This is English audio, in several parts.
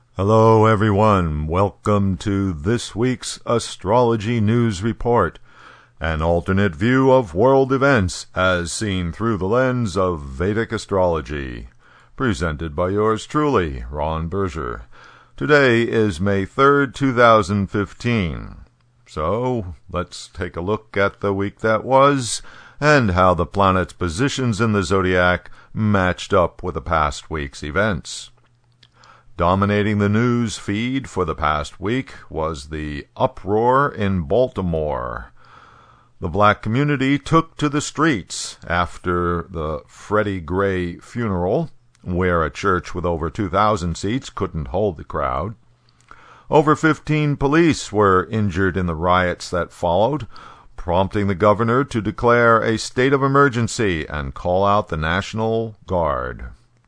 Hello, everyone. Welcome to this week's Astrology News Report, an alternate view of world events as seen through the lens of Vedic astrology. Presented by yours truly, Ron Berger. Today is May 3rd, 2015. So, let's take a look at the week that was and how the planets' positions in the zodiac matched up with the past week's events. Dominating the news feed for the past week was the uproar in Baltimore. The black community took to the streets after the Freddie Gray funeral, where a church with over 2,000 seats couldn't hold the crowd. Over 15 police were injured in the riots that followed, prompting the governor to declare a state of emergency and call out the National Guard.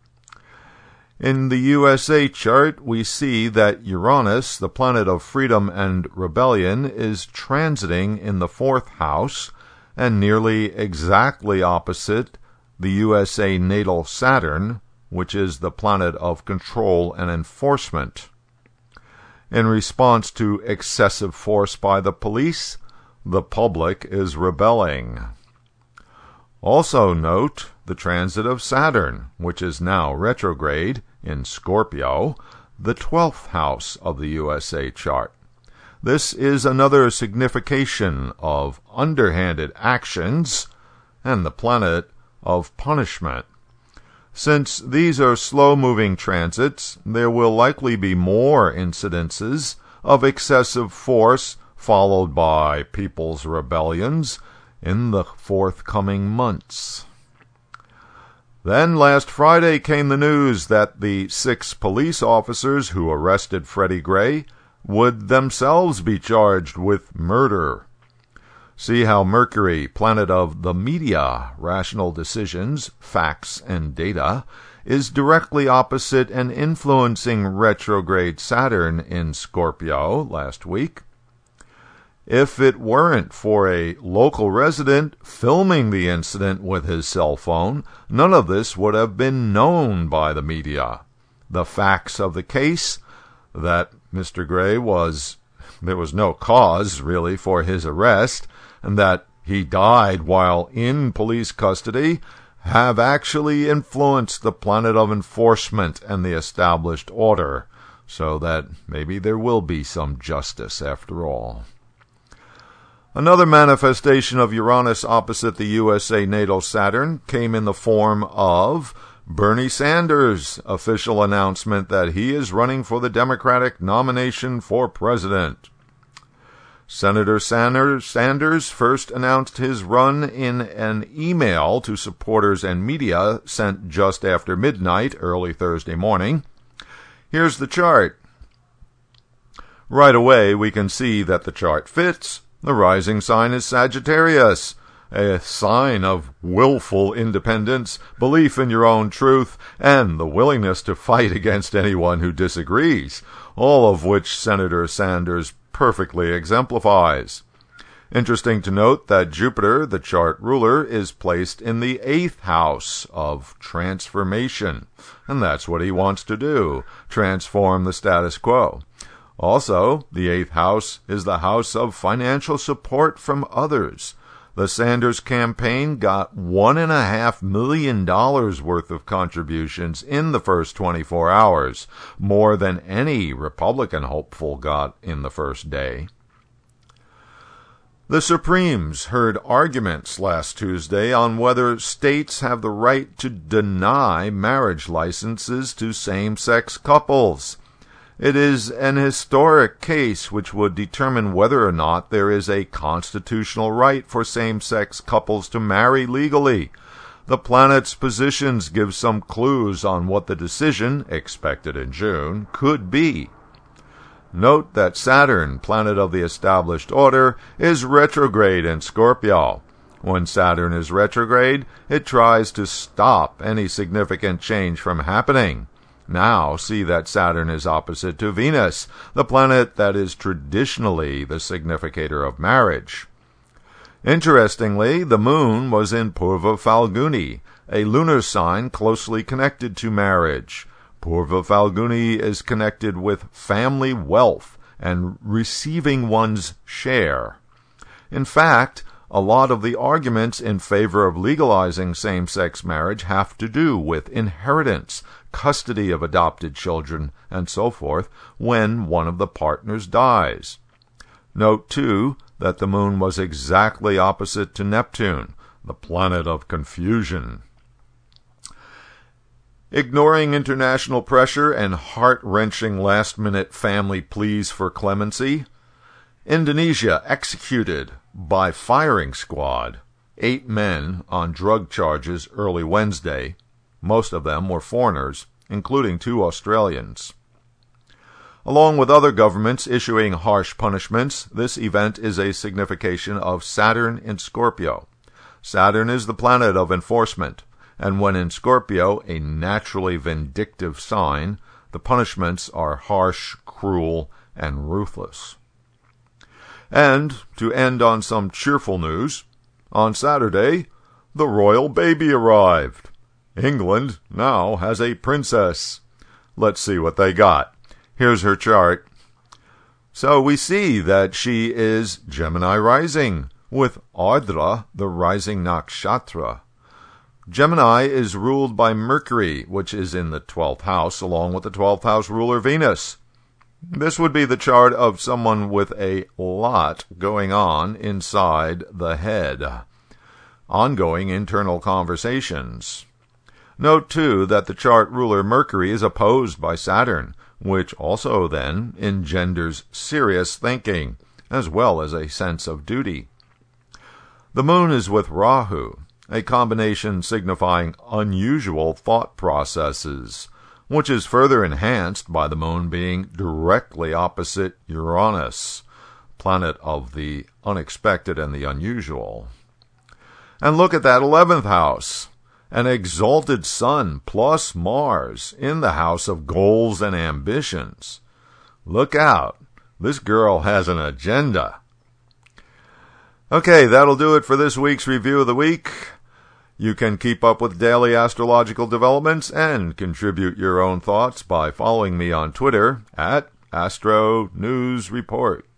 In the USA chart, we see that Uranus, the planet of freedom and rebellion, is transiting in the 4th house and nearly exactly opposite the USA natal Saturn, which is the planet of control and enforcement. In response to excessive force by the police, the public is rebelling. Also note the transit of Saturn, which is now retrograde, in Scorpio, the 12th house of the USA chart. This is another signification of underhanded actions and the planet of punishment. Since these are slow-moving transits, there will likely be more incidences of excessive force followed by people's rebellions in the forthcoming months. Then last Friday came the news that the 6 police officers who arrested Freddie Gray would themselves be charged with murder. See how Mercury, planet of the media, rational decisions, facts, and data, is directly opposite and influencing retrograde Saturn in Scorpio last week. If it weren't for a local resident filming the incident with his cell phone, none of this would have been known by the media. The facts of the case, that Mr. Gray there was no cause, really, for his arrest, and that he died while in police custody, have actually influenced the planet of enforcement and the established order, so that maybe there will be some justice after all. Another manifestation of Uranus opposite the USA natal Saturn came in the form of Bernie Sanders' official announcement that he is running for the Democratic nomination for president. Senator Sanders first announced his run in an email to supporters and media sent just after midnight early Thursday morning. Here's the chart. Right away, we can see that the chart fits. The rising sign is Sagittarius, a sign of willful independence, belief in your own truth, and the willingness to fight against anyone who disagrees, all of which Senator Sanders perfectly exemplifies. Interesting to note that Jupiter, the chart ruler, is placed in the 8th house of transformation, and that's what he wants to do, transform the status quo. Also, the 8th house is the house of financial support from others. The Sanders campaign got $1.5 million worth of contributions in the first 24 hours, more than any Republican hopeful got in the first day. The Supremes heard arguments last Tuesday on whether states have the right to deny marriage licenses to same-sex couples. It is an historic case which would determine whether or not there is a constitutional right for same-sex couples to marry legally. The planet's positions give some clues on what the decision, expected in June, could be. Note that Saturn, planet of the established order, is retrograde in Scorpio. When Saturn is retrograde, it tries to stop any significant change from happening. Now see that Saturn is opposite to Venus, the planet that is traditionally the significator of marriage. Interestingly, the moon was in Purva Falguni, a lunar sign closely connected to marriage. Purva Falguni is connected with family wealth and receiving one's share. In fact, a lot of the arguments in favor of legalizing same-sex marriage have to do with inheritance, custody of adopted children, and so forth when one of the partners dies. Note, too, that the moon was exactly opposite to Neptune, the planet of confusion. Ignoring international pressure and heart-wrenching last-minute family pleas for clemency, Indonesia executed by firing squad 8 men on drug charges early Wednesday. Most of them were foreigners, including 2 Australians. Along with other governments issuing harsh punishments, this event is a signification of Saturn in Scorpio. Saturn is the planet of enforcement, and when in Scorpio, a naturally vindictive sign, the punishments are harsh, cruel, and ruthless. And, to end on some cheerful news, on Saturday, the royal baby arrived. England now has a princess. Let's see what they got. Here's her chart. So we see that she is Gemini rising, with Ardra, the rising nakshatra. Gemini is ruled by Mercury, which is in the 12th house, along with the 12th house ruler Venus. This would be the chart of someone with a lot going on inside the head. Ongoing internal conversations. Note, too, that the chart ruler Mercury is opposed by Saturn, which also then engenders serious thinking, as well as a sense of duty. The moon is with Rahu, a combination signifying unusual thought processes, which is further enhanced by the moon being directly opposite Uranus, planet of the unexpected and the unusual. And look at that 11th house, an exalted sun plus Mars in the house of goals and ambitions. Look out, this girl has an agenda. Okay, that'll do it for this week's Review of the Week. You can keep up with daily astrological developments and contribute your own thoughts by following me on Twitter at Astro News Report.